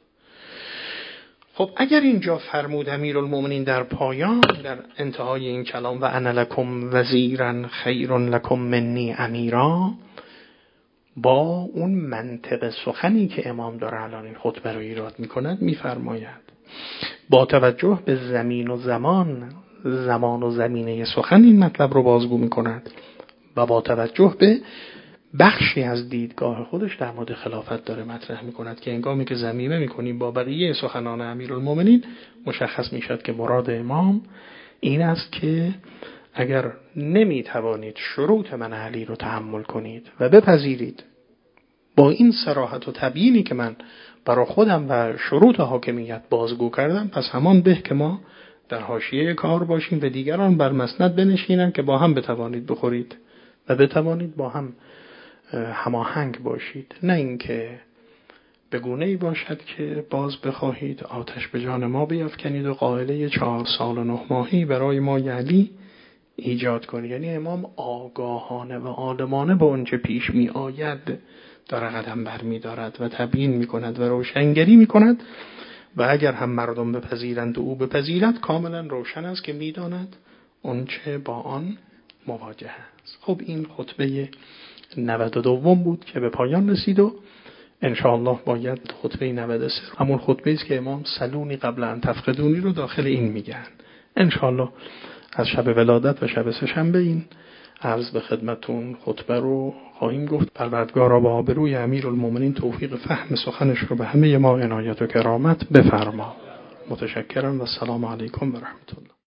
A: خب اگر اینجا فرمود امیرالمومنین در پایان، در انتهای این کلام، و انا لکم وزیرا خیر لکم منی امیرا، با اون منطق سخنی که امام داره الان این خطبه رو ایراد میکند میفرماید با توجه به زمین و زمان و زمینه سخن این مطلب رو بازگو میکند و با توجه به بخشی از دیدگاه خودش در مورد خلافت داره مطرح میکند که هنگامی که ضمیمه میکنیم با بقیه سخنان امیرالمومنین مشخص میشد که مراد امام این است که اگر نمیتوانید شروط من علی رو تحمل کنید و بپذیرید با این صراحت و تبیینی که من برای خودم و شروط حاکمیت بازگو کردم، پس همان به که ما در حاشیه کار باشیم و دیگران بر مسند بنشینن که با هم بتوانید بخورید و بتوانید با هم هماهنگ باشید، نه اینکه به گونه‌ای باشد که باز بخواهید آتش به جان ما بیفکنید و قائله 4 سال و 9 ماهی برای ما یعلی ایجاد کنید. یعنی امام آگاهانه و عالمانه با اونچه پیش می آید داره قدم برمی دارد و تبیین می کند و روشنگری می کند و اگر هم مردم بپذیرند و او بپذیرد کاملا روشن است که می داند اونچه با آن مواجه است. خب این خطبه 92 بود که به پایان رسید و انشاءالله باید خطبه 93 همون خطبه است که امام سلونی قبل ان تفقدونی رو داخل این میگن. انشاءالله از شب ولادت و شب سه‌شنبه این عرض به خدمتون خطبه رو خواهیم گفت. پروردگارا با آبروی امیرالمومنین توفیق فهم سخنش رو به همه ما عنایت و کرامت بفرما. متشکرم و السلام علیکم و رحمت الله.